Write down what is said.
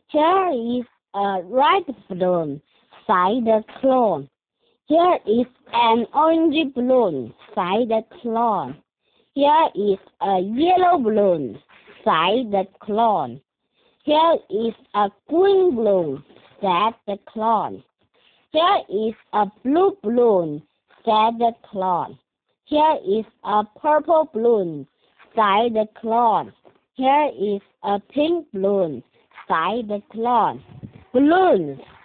Here is a red balloon, sighed the clown. Here is an orange balloon, sighed the clown. Here is a yellow balloon, sighed the clown. Here is a green balloon, said the clown. Here is a blue balloon, said the clown. Here is a purple balloon, sighed the clown. Here is a pink balloon, sighed the clown. Balloons